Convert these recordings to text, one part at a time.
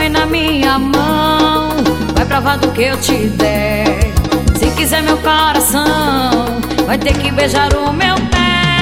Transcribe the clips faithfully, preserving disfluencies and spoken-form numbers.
comer na minha mão, vai provar do que eu te der. Se quiser meu coração, vai ter que beijar o meu pé.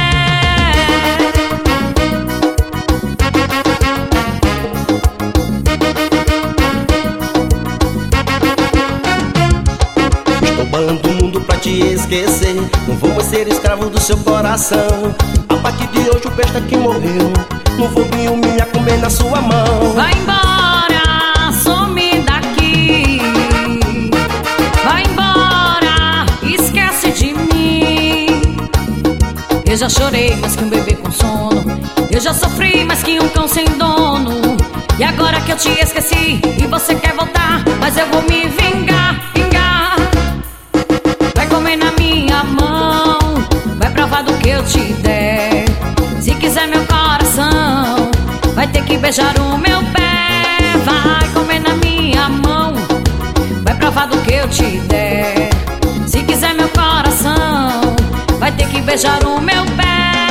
Estou balando o mundo pra te esquecer, não vou mais ser escravo do seu coração. A partir de hoje o besta que morreu, não vou me humilhar comer na sua mão. Vai embora, some daqui. Vai embora, esquece de mim. Eu já chorei mais que um bebê com sono, eu já sofri mais que um cão sem dono. E agora que eu te esqueci e você quer voltar, mas eu vou me vingar, vingar. Vai comer na minha mão, vai provar do que eu te der. Se quiser meu coração, vai ter que beijar o meu pé. Vai comer na minha mão, vai provar do que eu te der. Se quiser meu coração, vai ter que beijar o meu pé.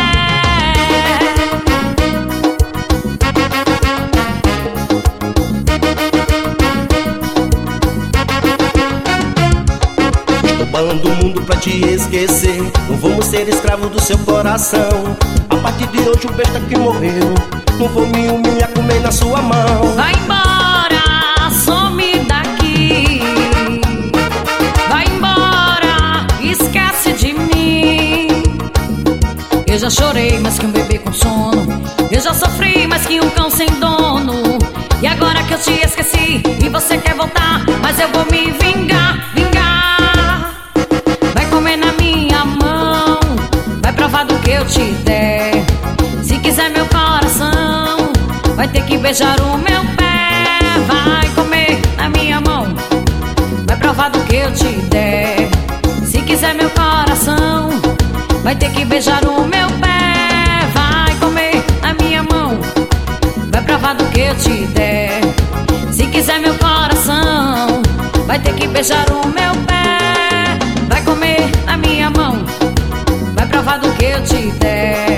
Balando o mundo pra te esquecer, não vamos ser escravo do seu coração. A partir de hoje o besta que morreu, não vou me humilhar comer na sua mão. Vai embora, some daqui. Vai embora, esquece de mim. Eu já chorei mais que um bebê com sono, eu já sofri mais que um cão sem dono. E agora que eu te esqueci e você quer voltar, mas eu vou me vingar, vingar. Vai comer na minha mão, vai provar do que eu te der. Se quiser meu coração, vai ter que beijar o meu pé. Vai comer na minha mão, vai provar do que eu te der. Se quiser meu coração, vai ter que beijar o meu pé. Vai comer na minha mão, vai provar do que eu te der. Se quiser meu coração, vai ter que beijar o meu pé. Vai comer na minha mão, vai provar do que eu te der.